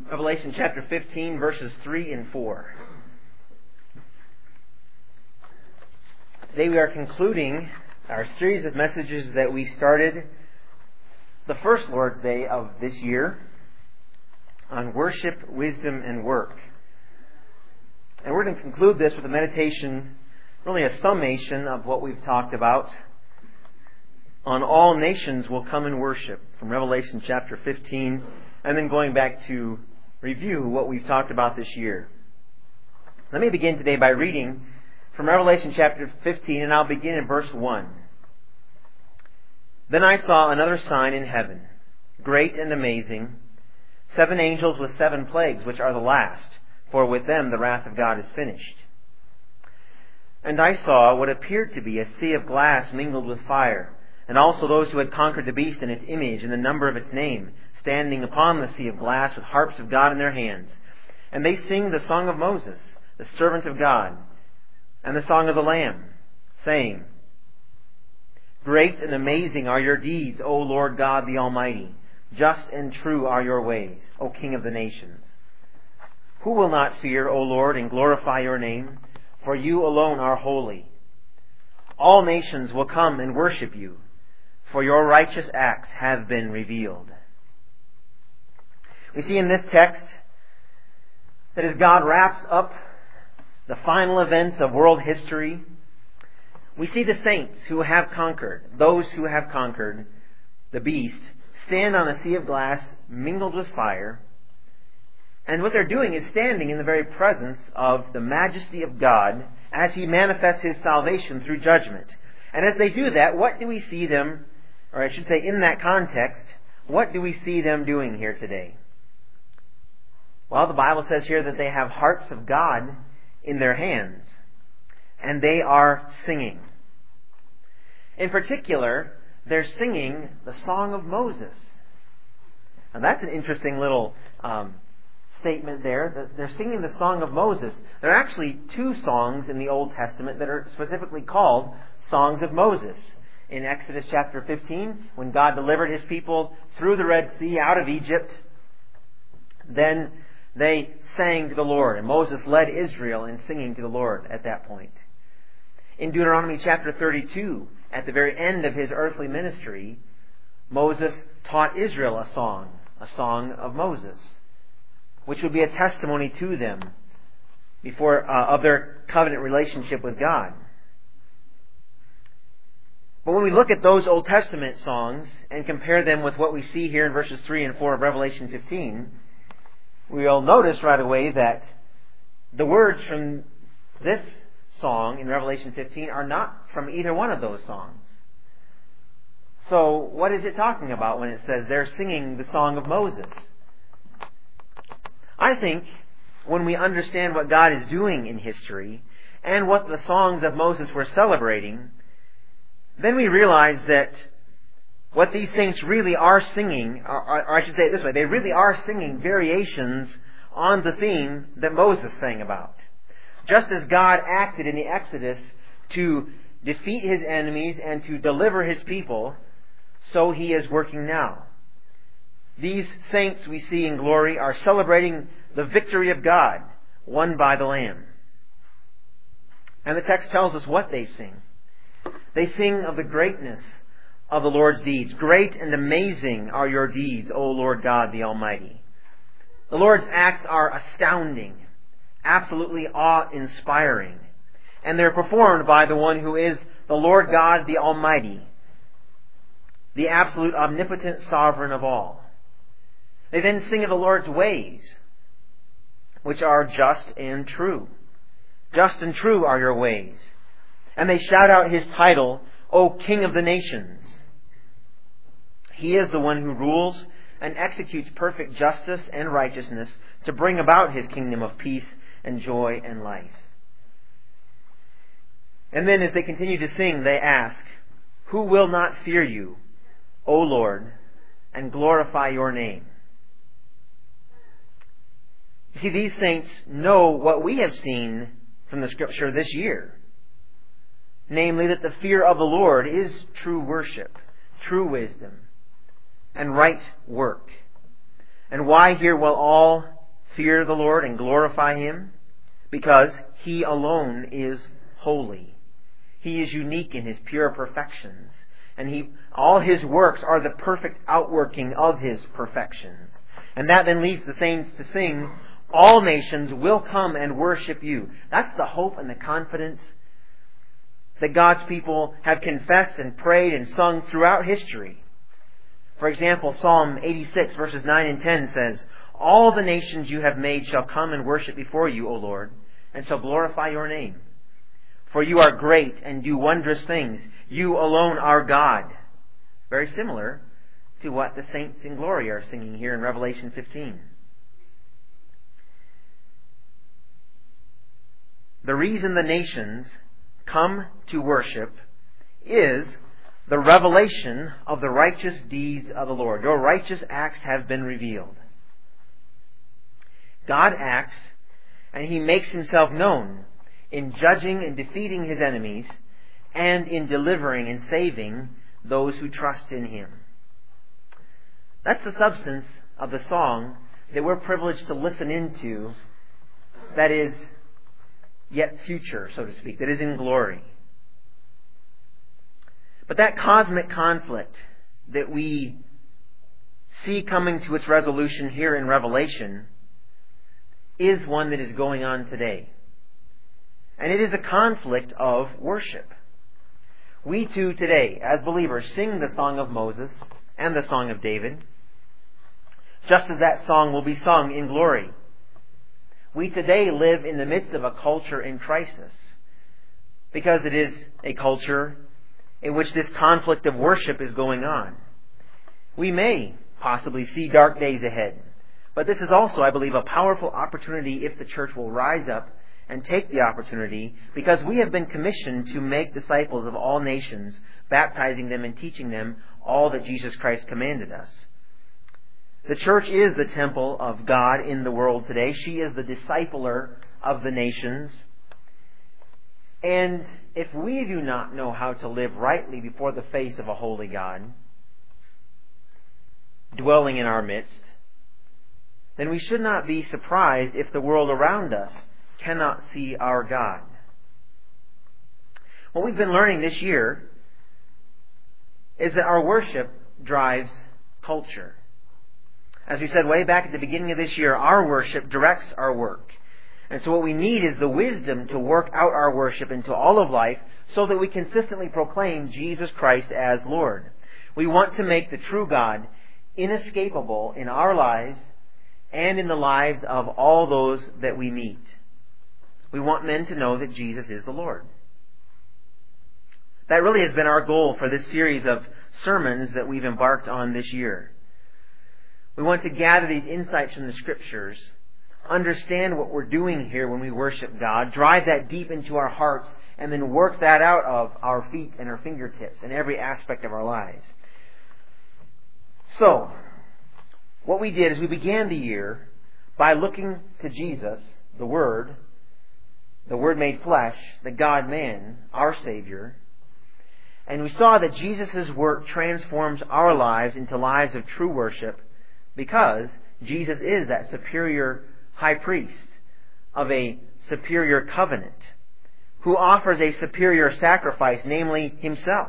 Revelation chapter 15, verses 3 and 4. Today we are concluding our series of messages that we started the first Lord's Day of this year on worship, wisdom, and work. And we're going to conclude this with a meditation, really a summation of what we've talked about on all nations will come and worship, from Revelation chapter 15, and then going back to review what we've talked about this year. Let me begin today by reading from Revelation chapter 15, and I'll begin in verse 1. Then I saw another sign in heaven, great and amazing, 7 angels with 7 plagues, which are the last, for with them the wrath of God is finished. And I saw what appeared to be a sea of glass mingled with fire, and also those who had conquered the beast and its image and the number of its name, standing upon the sea of glass with harps of God in their hands. And they sing the song of Moses, the servant of God, and the song of the Lamb, saying, Great and amazing are your deeds, O Lord God the Almighty. Just and true are your ways, O King of the nations. Who will not fear, O Lord, and glorify your name? For you alone are holy. All nations will come and worship you, for your righteous acts have been revealed. We see in this text that as God wraps up the final events of world history, we see the saints who have conquered, those who have conquered the beast, stand on a sea of glass mingled with fire. And what they're doing is standing in the very presence of the majesty of God as He manifests His salvation through judgment. And as they do that, what do we see them, or I should say in that context, what do we see them doing here today? Well, the Bible says here that they have harps of God in their hands, and they are singing. In particular, they're singing the song of Moses. Now that's an interesting little statement there. They're singing the song of Moses. There are actually 2 songs in the Old Testament that are specifically called songs of Moses. In Exodus chapter 15, when God delivered His people through the Red Sea out of Egypt, then they sang to the Lord, and Moses led Israel in singing to the Lord at that point. In Deuteronomy chapter 32, at the very end of his earthly ministry, Moses taught Israel a song of Moses, which would be a testimony to them of their covenant relationship with God. But when we look at those Old Testament songs and compare them with what we see here in verses 3 and 4 of Revelation 15, we'll notice right away that the words from this song in Revelation 15 are not from either one of those songs. So what is it talking about when it says they're singing the song of Moses? I think when we understand what God is doing in history and what the songs of Moses were celebrating, then we realize that what these saints really are singing, or I should say it this way, they really are singing variations on the theme that Moses sang about. Just as God acted in the Exodus to defeat His enemies and to deliver His people, so He is working now. These saints we see in glory are celebrating the victory of God won by the Lamb. And the text tells us what they sing. They sing of the greatness of the Lord's deeds. Great and amazing are your deeds, O Lord God the Almighty. The Lord's acts are astounding, absolutely awe-inspiring, and they're performed by the one who is the Lord God the Almighty, the absolute omnipotent sovereign of all. They then sing of the Lord's ways, which are just and true. Just and true are your ways. And they shout out His title, O King of the nations. He is the one who rules and executes perfect justice and righteousness to bring about His kingdom of peace and joy and life. And then as they continue to sing, they ask, Who will not fear you, O Lord, and glorify your name? You see, these saints know what we have seen from the Scripture this year. Namely, that the fear of the Lord is true worship, true wisdom, and right work. And why here will all fear the Lord and glorify Him because He alone is holy. He is unique in His pure perfections. And all His works are the perfect outworking of His perfections. And that then leads the saints to sing, all nations will come and worship You. That's the hope and the confidence that God's people have confessed and prayed and sung throughout history. For example, Psalm 86 verses 9 and 10 says, all the nations You have made shall come and worship before You, O Lord, and shall glorify Your name. For You are great and do wondrous things. You alone are God. Very similar to what the saints in glory are singing here in Revelation 15. The reason the nations come to worship is the revelation of the righteous deeds of the Lord. Your righteous acts have been revealed. God acts, and He makes Himself known in judging and defeating His enemies, and in delivering and saving those who trust in Him. That's the substance of the song that we're privileged to listen into, that is yet future, so to speak, that is in glory. But that cosmic conflict that we see coming to its resolution here in Revelation is one that is going on today. And it is a conflict of worship. We too today, as believers, sing the song of Moses and the song of David, just as that song will be sung in glory. We today live in the midst of a culture in crisis, because it is a culture in which this conflict of worship is going on. We may possibly see dark days ahead, but this is also, I believe, a powerful opportunity if the church will rise up and take the opportunity, because we have been commissioned to make disciples of all nations, baptizing them and teaching them all that Jesus Christ commanded us. The church is the temple of God in the world today. She is the discipler of the nations. And if we do not know how to live rightly before the face of a holy God, dwelling in our midst, then we should not be surprised if the world around us cannot see our God. What we've been learning this year is that our worship drives culture. As we said way back at the beginning of this year, our worship directs our work. And so what we need is the wisdom to work out our worship into all of life so that we consistently proclaim Jesus Christ as Lord. We want to make the true God inescapable in our lives and in the lives of all those that we meet. We want men to know that Jesus is the Lord. That really has been our goal for this series of sermons that we've embarked on this year. We want to gather these insights from the Scriptures, understand what we're doing here when we worship God, drive that deep into our hearts, and then work that out of our feet and our fingertips in every aspect of our lives. So, what we did is we began the year by looking to Jesus, the Word made flesh, the God-man, our Savior. And we saw that Jesus' work transforms our lives into lives of true worship, because Jesus is that superior high priest of a superior covenant, who offers a superior sacrifice, namely Himself,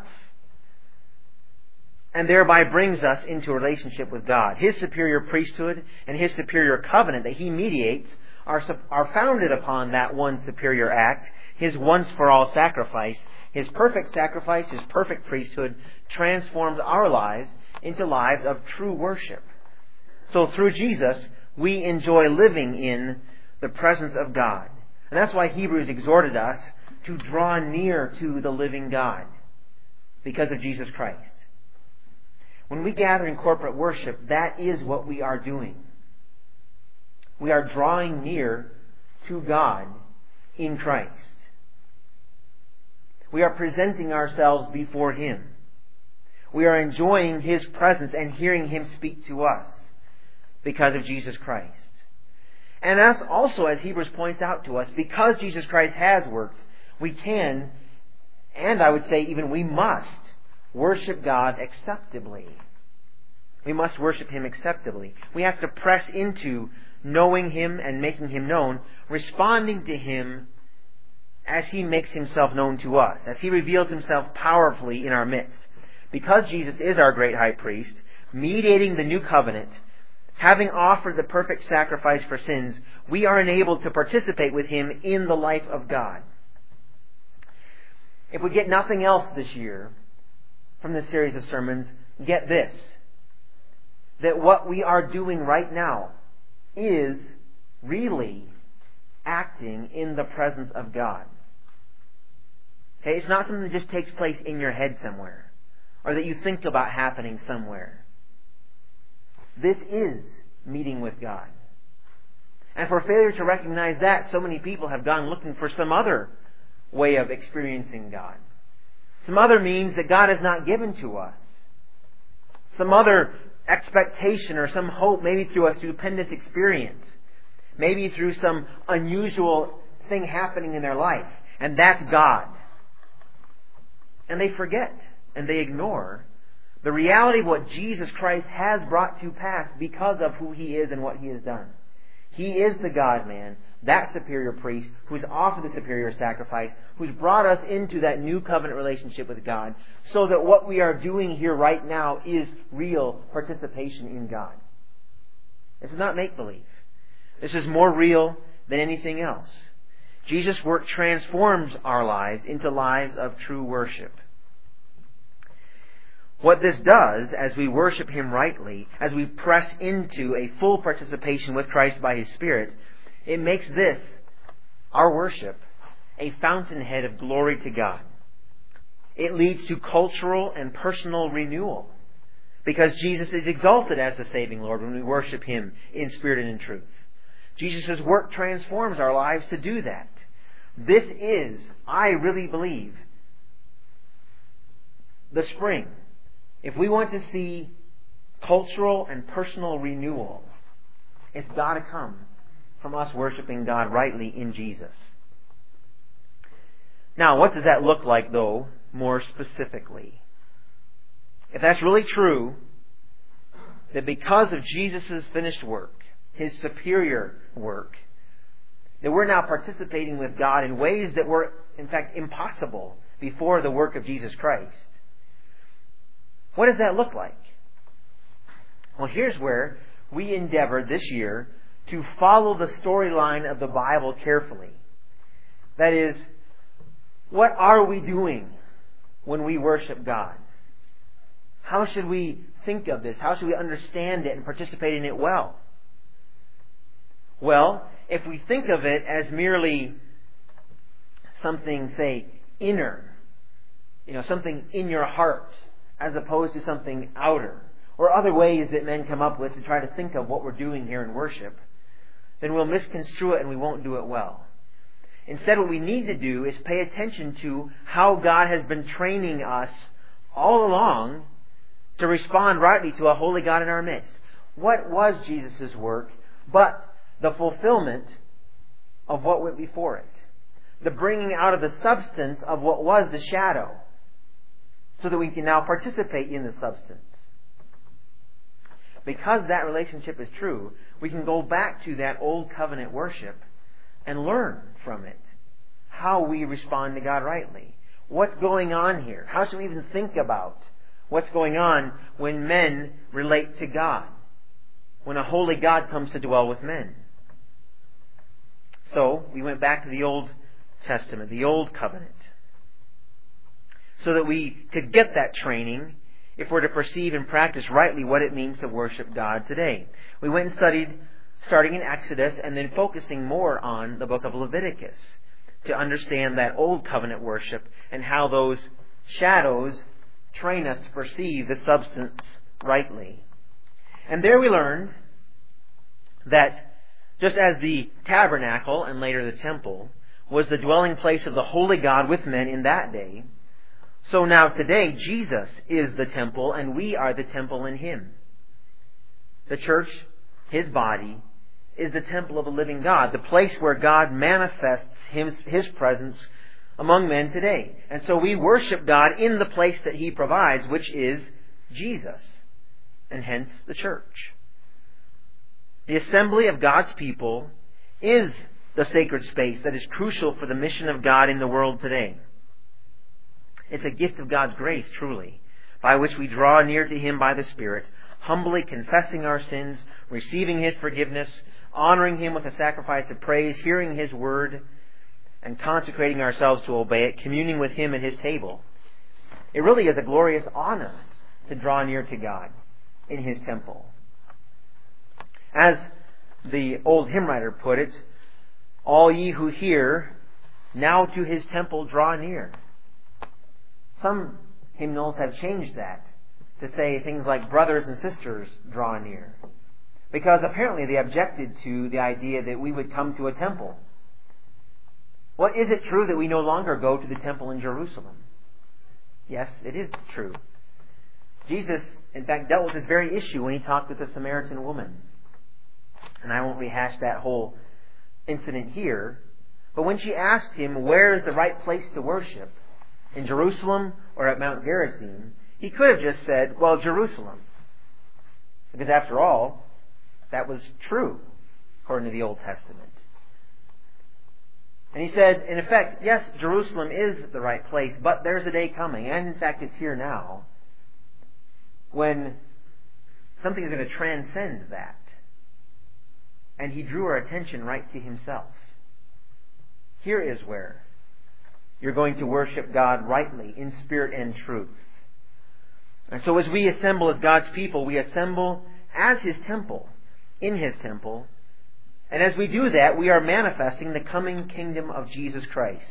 and thereby brings us into a relationship with God. His superior priesthood and His superior covenant that He mediates are founded upon that one superior act, His once-for-all sacrifice. His perfect sacrifice, His perfect priesthood, transforms our lives into lives of true worship. So through Jesus, we enjoy living in the presence of God. And that's why Hebrews exhorted us to draw near to the living God, because of Jesus Christ. When we gather in corporate worship, that is what we are doing. We are drawing near to God in Christ. We are presenting ourselves before Him. We are enjoying His presence and hearing Him speak to us because of Jesus Christ. And as also, as Hebrews points out to us, because Jesus Christ has worked, we can, and I would say even we must, worship God acceptably. We must worship Him acceptably. We have to press into knowing Him and making Him known, responding to Him as He makes Himself known to us, as He reveals Himself powerfully in our midst. Because Jesus is our great high priest, mediating the new covenant, having offered the perfect sacrifice for sins, we are enabled to participate with Him in the life of God. If we get nothing else this year from this series of sermons, get this: that what we are doing right now is really acting in the presence of God. Okay, it's not something that just takes place in your head somewhere, or that you think about happening somewhere. This is meeting with God. And for failure to recognize that, so many people have gone looking for some other way of experiencing God. Some other means that God has not given to us. Some other expectation or some hope, maybe through a stupendous experience. Maybe through some unusual thing happening in their life. And that's God. And they forget and they ignore the reality of what Jesus Christ has brought to pass because of who He is and what He has done. He is the God-man, that superior priest, who's offered the superior sacrifice, who's brought us into that new covenant relationship with God, so that what we are doing here right now is real participation in God. This is not make-believe. This is more real than anything else. Jesus' work transforms our lives into lives of true worship. What this does, as we worship Him rightly, as we press into a full participation with Christ by His Spirit, it makes this, our worship, a fountainhead of glory to God. It leads to cultural and personal renewal, because Jesus is exalted as the saving Lord when we worship Him in spirit and in truth. Jesus' work transforms our lives to do that. This is, I really believe, the spring. If we want to see cultural and personal renewal, it's got to come from us worshiping God rightly in Jesus. Now, what does that look like, though, more specifically? If that's really true, that because of Jesus' finished work, His superior work, that we're now participating with God in ways that were, in fact, impossible before the work of Jesus Christ. What does that look like? Well, here's where we endeavor this year to follow the storyline of the Bible carefully. That is, what are we doing when we worship God? How should we think of this? How should we understand it and participate in it well? Well, if we think of it as merely something, say, inner, something in your heart, as opposed to something outer, or other ways that men come up with to try to think of what we're doing here in worship, then we'll misconstrue it and we won't do it well. Instead, what we need to do is pay attention to how God has been training us all along to respond rightly to a holy God in our midst. What was Jesus' work but the fulfillment of what went before it? The bringing out of the substance of what was the shadow, so that we can now participate in the substance. Because that relationship is true, we can go back to that old covenant worship and learn from it how we respond to God rightly. What's going on here? How should we even think about what's going on when men relate to God? When a holy God comes to dwell with men. So, we went back to the Old Testament, the Old Covenant, so that we could get that training if we're to perceive and practice rightly what it means to worship God today. We went and studied, starting in Exodus and then focusing more on the book of Leviticus to understand that Old Covenant worship and how those shadows train us to perceive the substance rightly. And there we learned that just as the tabernacle and later the temple was the dwelling place of the holy God with men in that day, so now today, Jesus is the temple and we are the temple in Him. The church, His body, is the temple of the living God, the place where God manifests His presence among men today. And so we worship God in the place that He provides, which is Jesus, and hence the church. The assembly of God's people is the sacred space that is crucial for the mission of God in the world today. It's a gift of God's grace, truly, by which we draw near to Him by the Spirit, humbly confessing our sins, receiving His forgiveness, honoring Him with a sacrifice of praise, hearing His word, and consecrating ourselves to obey it, communing with Him at His table. It really is a glorious honor to draw near to God in His temple. As the old hymn writer put it, all ye who hear, now to His temple draw near. Some hymnals have changed that to say things like brothers and sisters draw near. Because apparently they objected to the idea that we would come to a temple. Well, is it true that we no longer go to the temple in Jerusalem? Yes, it is true. Jesus, in fact, dealt with this very issue when He talked with the Samaritan woman. And I won't rehash that whole incident here. But when she asked Him where is the right place to worship, in Jerusalem or at Mount Gerizim, He could have just said, well, Jerusalem. Because after all, that was true, according to the Old Testament. And He said, in effect, yes, Jerusalem is the right place, but there's a day coming, and in fact it's here now, when something is going to transcend that. And He drew our attention right to Himself. Here is where you're going to worship God rightly, in spirit and truth. And so as we assemble as God's people, we assemble as His temple, in His temple. And as we do that, we are manifesting the coming kingdom of Jesus Christ.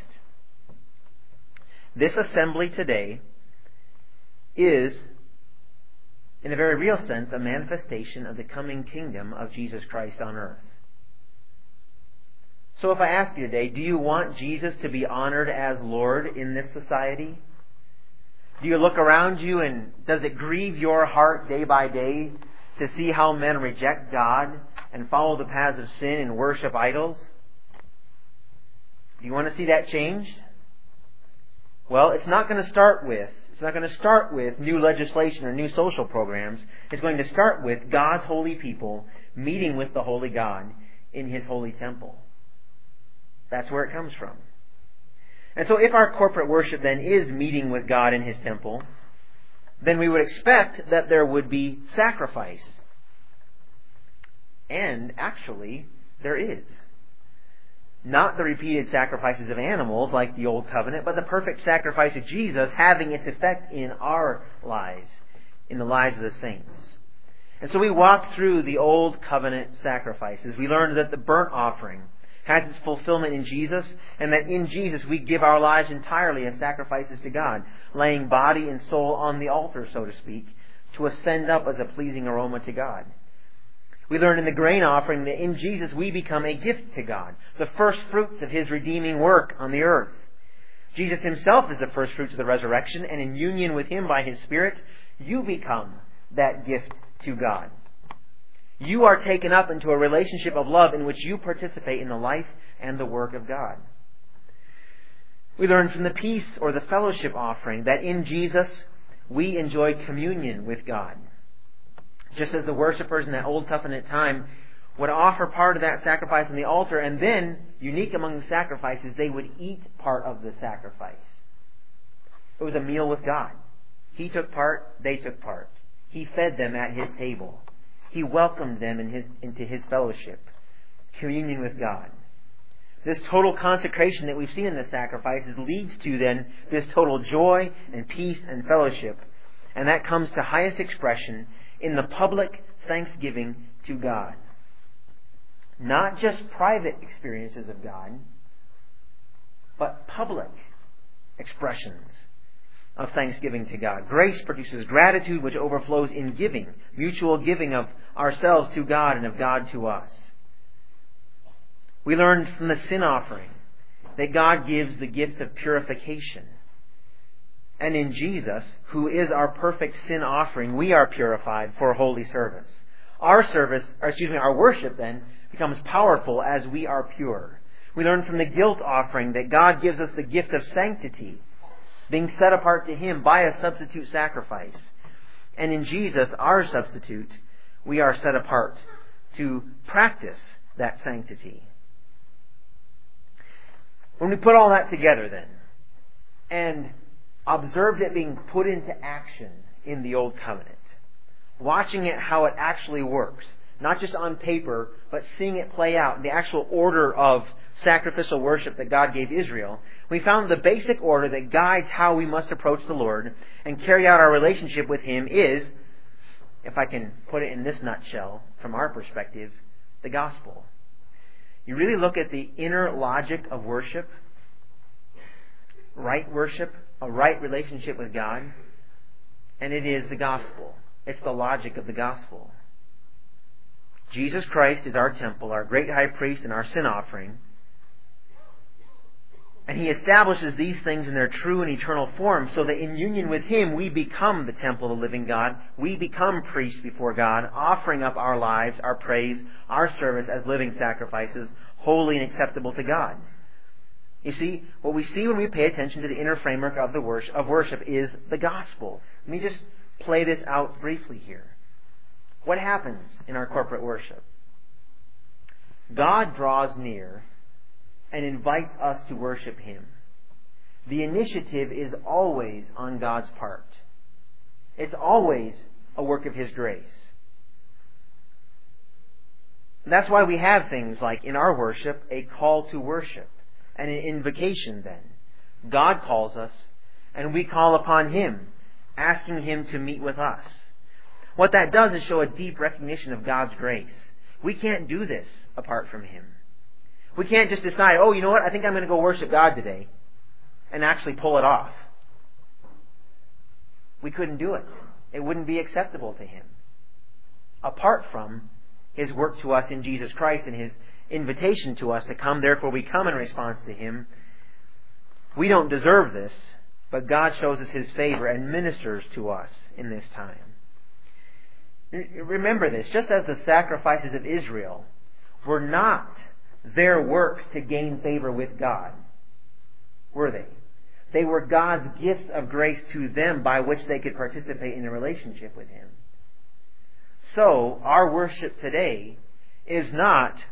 This assembly today is, in a very real sense, a manifestation of the coming kingdom of Jesus Christ on earth. So if I ask you today, do you want Jesus to be honored as Lord in this society? Do you look around you and does it grieve your heart day by day to see how men reject God and follow the paths of sin and worship idols? Do you want to see that changed? Well, it's not going to start with new legislation or new social programs. It's going to start with God's holy people meeting with the holy God in His holy temple. That's where it comes from. And so if our corporate worship then is meeting with God in His temple, then we would expect that there would be sacrifice. And actually, there is. Not the repeated sacrifices of animals like the Old Covenant, but the perfect sacrifice of Jesus having its effect in our lives, in the lives of the saints. And so we walk through the Old Covenant sacrifices. We learned that the burnt offering has its fulfillment in Jesus, and that in Jesus we give our lives entirely as sacrifices to God, laying body and soul on the altar, so to speak, to ascend up as a pleasing aroma to God. We learned in the grain offering that in Jesus we become a gift to God, the first fruits of His redeeming work on the earth. Jesus Himself is the first fruits of the resurrection, and in union with Him by His Spirit, you become that gift to God. You are taken up into a relationship of love in which you participate in the life and the work of God. We learn from the peace or the fellowship offering that in Jesus we enjoy communion with God. Just as the worshippers in that Old Covenant time would offer part of that sacrifice on the altar, and then, unique among the sacrifices, they would eat part of the sacrifice. It was a meal with God. He took part, they took part. He fed them at His table. He welcomed them into His fellowship, communion with God. This total consecration that we've seen in the sacrifices leads to then this total joy and peace and fellowship. And that comes to highest expression in the public thanksgiving to God. Not just private experiences of God, but public expressions of thanksgiving to God. Grace produces gratitude which overflows in giving, mutual giving of ourselves to God and of God to us. We learned from the sin offering that God gives the gift of purification. And in Jesus, who is our perfect sin offering, we are purified for holy service. Our worship then becomes powerful as we are pure. We learn from the guilt offering that God gives us the gift of sanctity, being set apart to Him by a substitute sacrifice. And in Jesus, our substitute, we are set apart to practice that sanctity. When we put all that together then, and observed it being put into action in the Old Covenant, watching it how it actually works, not just on paper, but seeing it play out in the actual order of sacrificial worship that God gave Israel, we found the basic order that guides how we must approach the Lord and carry out our relationship with Him is, if I can put it in this nutshell from our perspective, the gospel. You really look at the inner logic of worship, a right relationship with God, and it is the gospel. It's the logic of the gospel. Jesus Christ is our temple, our great high priest, and our sin offering. And He establishes these things in their true and eternal form so that in union with Him we become the temple of the living God. We become priests before God, offering up our lives, our praise, our service as living sacrifices, holy and acceptable to God. You see, what we see when we pay attention to the inner framework of worship is the gospel. Let me just play this out briefly here. What happens in our corporate worship? God draws near and invites us to worship Him. The initiative is always on God's part. It's always a work of His grace. And that's why we have things like in our worship, a call to worship and an invocation then. God calls us and we call upon Him, asking Him to meet with us. What that does is show a deep recognition of God's grace. We can't do this apart from Him. We can't just decide, oh, you know what, I think I'm going to go worship God today, and actually pull it off. We couldn't do it. It wouldn't be acceptable to Him. Apart from His work to us in Jesus Christ and His invitation to us to come, therefore we come in response to Him. We don't deserve this, but God shows us His favor and ministers to us in this time. Remember this, just as the sacrifices of Israel were not their works to gain favor with God, were they? They were God's gifts of grace to them by which they could participate in a relationship with Him. So, our worship today is not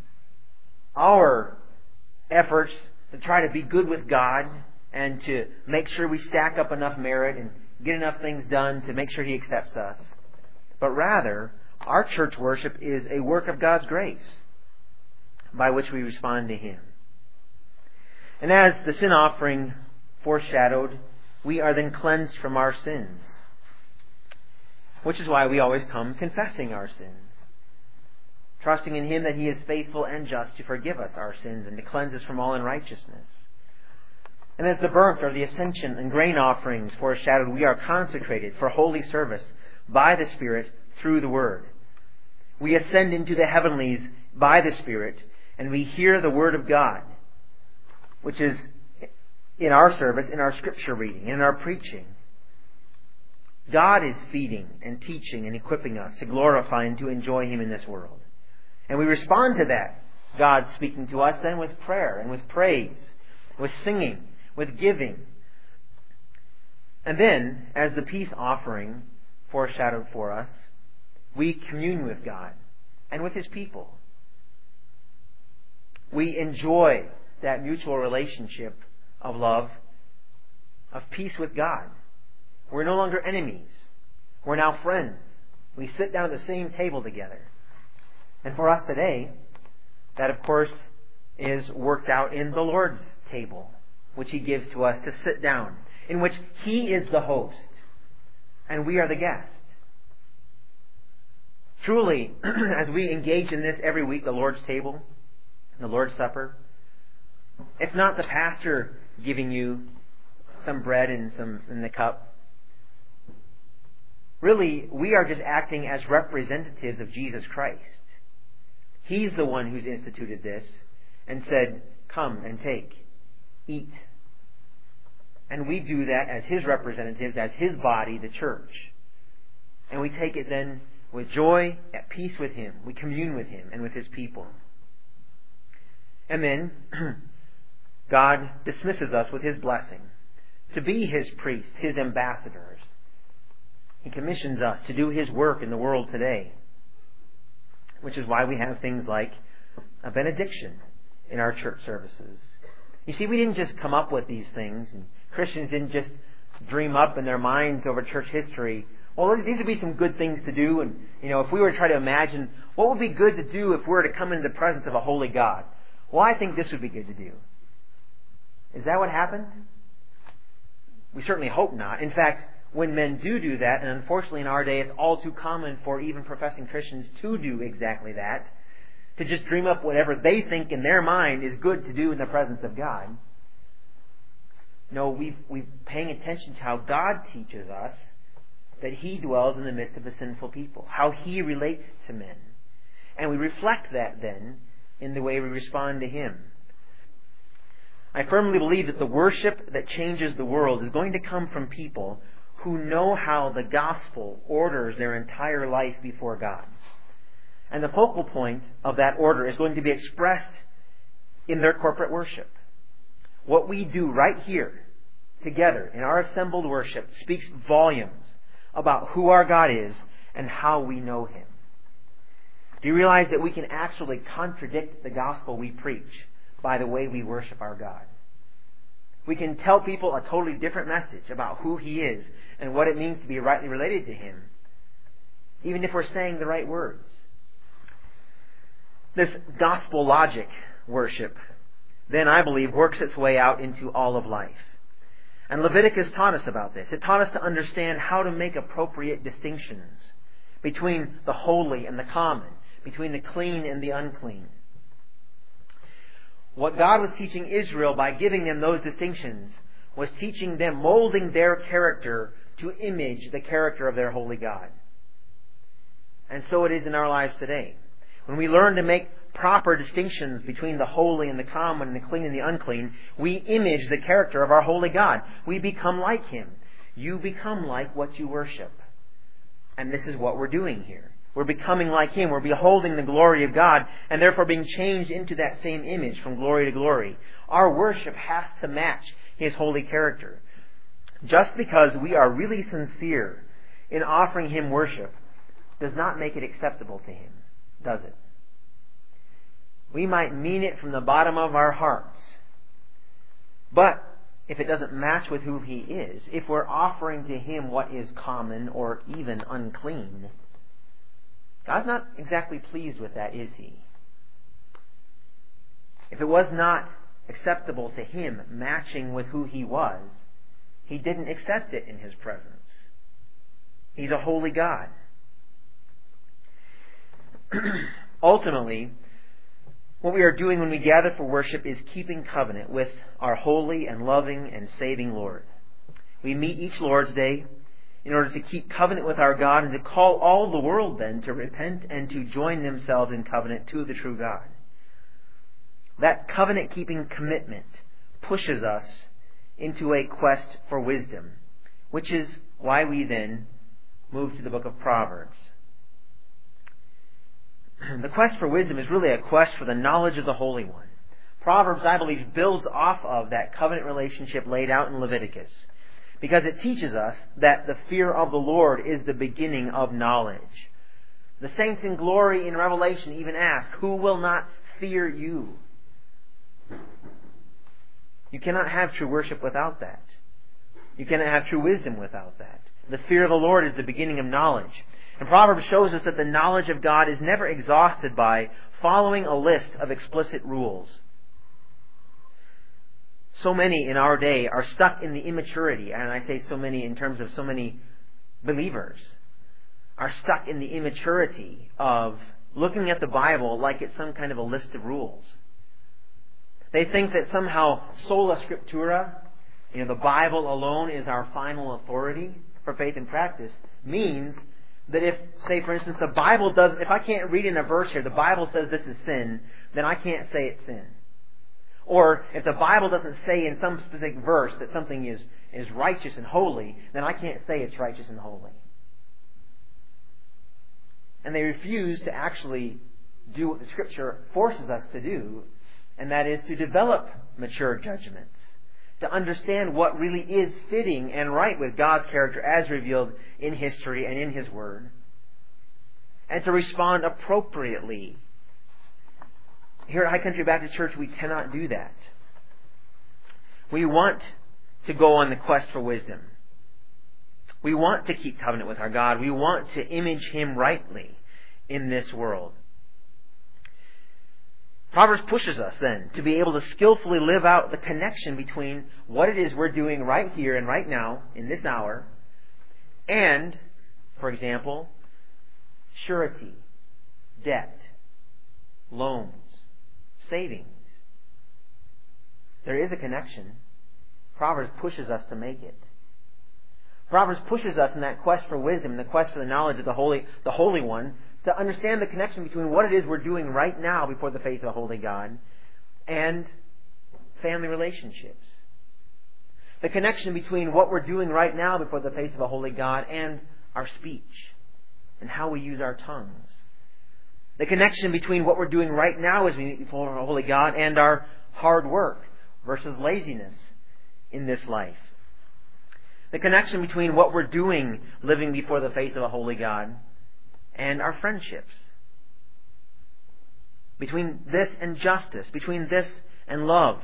our efforts to try to be good with God and to make sure we stack up enough merit and get enough things done to make sure He accepts us. But rather, our church worship is a work of God's grace by which we respond to Him. And as the sin offering foreshadowed, we are then cleansed from our sins. Which is why we always come confessing our sins, trusting in Him that He is faithful and just to forgive us our sins and to cleanse us from all unrighteousness. And as the burnt or the ascension and grain offerings foreshadowed, we are consecrated for holy service by the Spirit through the Word. We ascend into the heavenlies by the Spirit, and we hear the Word of God, which is in our service, in our Scripture reading, in our preaching. God is feeding and teaching and equipping us to glorify and to enjoy Him in this world. And we respond to that, God speaking to us then with prayer and with praise, with singing, with giving. And then, as the peace offering foreshadowed for us, we commune with God and with His people. We enjoy that mutual relationship of love, of peace with God. We're no longer enemies. We're now friends. We sit down at the same table together. And for us today, that of course is worked out in the Lord's table, which He gives to us to sit down, in which He is the host and we are the guest. Truly, as we engage in this every week, the Lord's table, the Lord's Supper, it's not the pastor giving you some bread and some in the cup. Really, we are just acting as representatives of Jesus Christ. He's the one who's instituted this and said, come and take, eat. And we do that as His representatives, as His body, the church. And we take it then with joy, at peace with Him. We commune with Him and with His people. And then God dismisses us with His blessing to be His priests, His ambassadors. He commissions us to do His work in the world today. which is why we have things like a benediction in our church services. You see, we didn't just come up with these things, and Christians didn't just dream up in their minds over church history, well, these would be some good things to do, and, if we were to try to imagine what would be good to do if we were to come into the presence of a holy God, well, I think this would be good to do. Is that what happened? We certainly hope not. In fact, when men do that, and unfortunately in our day it's all too common for even professing Christians to do exactly that, to just dream up whatever they think in their mind is good to do in the presence of God. No, we're paying attention to how God teaches us that He dwells in the midst of a sinful people, how He relates to men. And we reflect that then in the way we respond to Him. I firmly believe that the worship that changes the world is going to come from people who know how the gospel orders their entire life before God. And the focal point of that order is going to be expressed in their corporate worship. What we do right here, together, in our assembled worship, speaks volumes about who our God is and how we know Him. Do you realize that we can actually contradict the gospel we preach by the way we worship our God? We can tell people a totally different message about who He is and what it means to be rightly related to Him, even if we're saying the right words. This gospel logic worship, then I believe, works its way out into all of life. And Leviticus taught us about this. It taught us to understand how to make appropriate distinctions between the holy and the common, between the clean and the unclean. What God was teaching Israel by giving them those distinctions was teaching them, molding their character to image the character of their holy God. And so it is in our lives today. When we learn to make proper distinctions between the holy and the common and the clean and the unclean, we image the character of our holy God. We become like Him. You become like what you worship. And this is what we're doing here. We're becoming like Him. We're beholding the glory of God and therefore being changed into that same image from glory to glory. Our worship has to match His holy character. Just because we are really sincere in offering Him worship does not make it acceptable to Him, does it? We might mean it from the bottom of our hearts. But if it doesn't match with who He is, if we're offering to Him what is common or even unclean, God's not exactly pleased with that, is He? If it was not acceptable to Him, matching with who He was, He didn't accept it in His presence. He's a holy God. Ultimately, what we are doing when we gather for worship is keeping covenant with our holy and loving and saving Lord. We meet each Lord's Day in order to keep covenant with our God and to call all the world then to repent and to join themselves in covenant to the true God. That covenant-keeping commitment pushes us into a quest for wisdom, which is why we then move to the book of Proverbs. The quest for wisdom is really a quest for the knowledge of the Holy One. Proverbs, I believe, builds off of that covenant relationship laid out in Leviticus, because it teaches us that the fear of the Lord is the beginning of knowledge. The saints in glory in Revelation even ask, who will not fear you? You cannot have true worship without that. You cannot have true wisdom without that. The fear of the Lord is the beginning of knowledge. And Proverbs shows us that the knowledge of God is never exhausted by following a list of explicit rules. So many in our day are stuck in the immaturity, and I say so many in terms of so many believers, are stuck in the immaturity of looking at the Bible like it's some kind of a list of rules. They think that somehow sola scriptura, the Bible alone is our final authority for faith and practice, means that if, say for instance, the Bible does, if I can't read in a verse here, the Bible says this is sin, then I can't say it's sin. Or if the Bible doesn't say in some specific verse that something is righteous and holy, then I can't say it's righteous and holy. And they refuse to actually do what the Scripture forces us to do, and that is to develop mature judgments, to understand what really is fitting and right with God's character as revealed in history and in His Word. and to respond appropriately. Here at High Country Baptist Church, we cannot do that. We want to go on the quest for wisdom. We want to keep covenant with our God. We want to image Him rightly in this world. Proverbs pushes us then to be able to skillfully live out the connection between what it is we're doing right here and right now in this hour and, for example, surety, debt, loans, savings. There is a connection. Proverbs pushes us to make it. Proverbs pushes us in that quest for wisdom, in the quest for the knowledge of the Holy One, to understand the connection between what it is we're doing right now before the face of a holy God and family relationships. The connection between what we're doing right now before the face of a holy God and our speech and how we use our tongues. The connection between what we're doing right now as we meet before a holy God and our hard work versus laziness in this life. The connection between what we're doing living before the face of a holy God and our friendships. Between this and justice. Between this and love.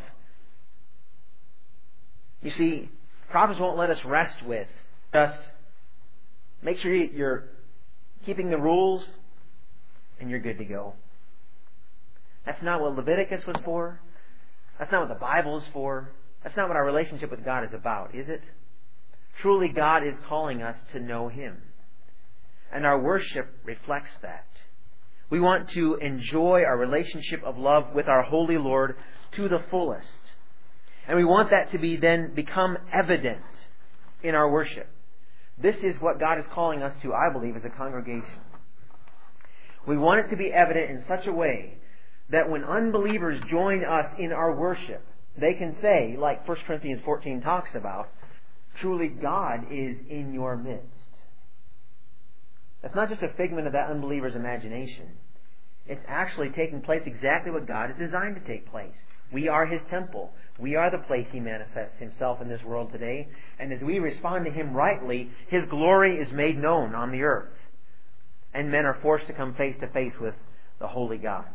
You see, Proverbs won't let us rest with just make sure you're keeping the rules and you're good to go. That's not what Leviticus was for. That's not what the Bible is for. That's not what our relationship with God is about, is it? Truly, God is calling us to know Him. And our worship reflects that. We want to enjoy our relationship of love with our holy Lord to the fullest. And we want that to become evident in our worship. This is what God is calling us to, I believe, as a congregation. We want it to be evident in such a way that when unbelievers join us in our worship, they can say, like 1 Corinthians 14 talks about, truly God is in your midst. That's not just a figment of that unbeliever's imagination. It's actually taking place exactly what God has designed to take place. We are His temple. We are the place He manifests Himself in this world today. And as we respond to Him rightly, His glory is made known on the earth. And men are forced to come face to face with the holy God.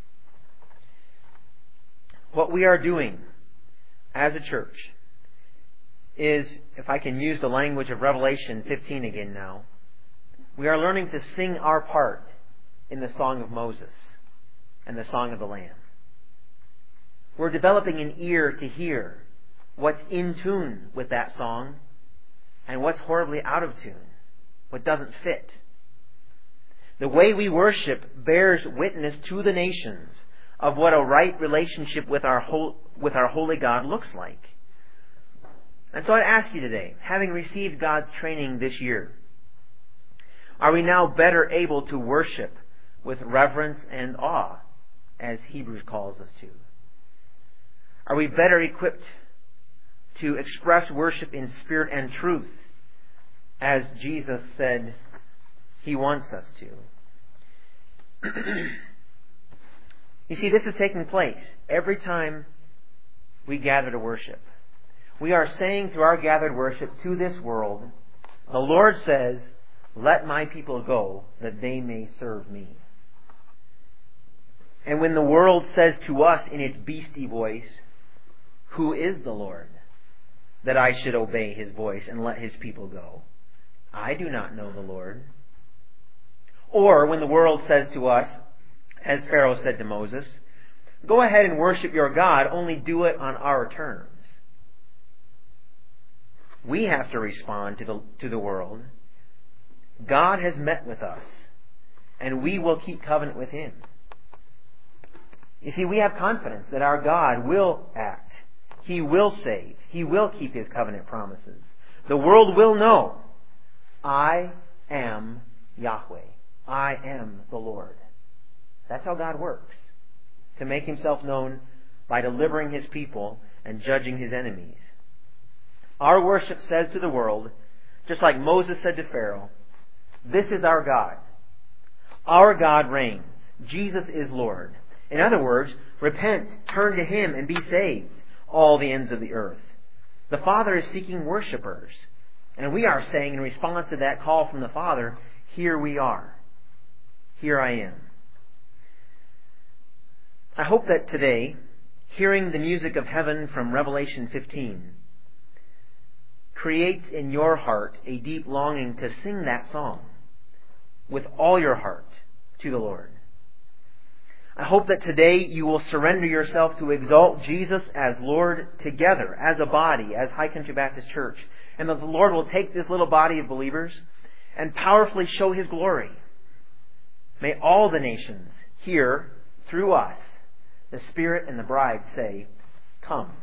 What we are doing as a church is, if I can use the language of Revelation 15 again now, we are learning to sing our part in the Song of Moses and the Song of the Lamb. We're developing an ear to hear what's in tune with that song and what's horribly out of tune, what doesn't fit. The way we worship bears witness to the nations of what a right relationship with our holy God looks like. And so I'd ask you today, having received God's training this year, are we now better able to worship with reverence and awe, as Hebrews calls us to? Are we better equipped to express worship in spirit and truth, as Jesus said He wants us to? You see, this is taking place every time we gather to worship. We are saying through our gathered worship to this world, the Lord says, let my people go that they may serve me. And when the world says to us in its beastie voice, who is the Lord, that I should obey His voice and let His people go? I do not know the Lord. Or when the world says to us, as Pharaoh said to Moses, go ahead and worship your God, only do it on our terms. We have to respond to the world. God has met with us, and we will keep covenant with Him. You see, we have confidence that our God will act. He will save. He will keep His covenant promises. The world will know, I am Yahweh. I am the Lord. That's how God works, to make Himself known by delivering His people and judging His enemies. Our worship says to the world, just like Moses said to Pharaoh, this is our God. Our God reigns. Jesus is Lord. In other words, repent, turn to Him, and be saved, all the ends of the earth. The Father is seeking worshipers. And we are saying in response to that call from the Father, here we are. here I am. I hope that today, hearing the music of heaven from Revelation 15, creates in your heart a deep longing to sing that song with all your heart to the Lord. I hope that today you will surrender yourself to exalt Jesus as Lord together, as a body, as High Country Baptist Church, and that the Lord will take this little body of believers and powerfully show His glory. May all the nations hear through us the Spirit and the bride say, "Come."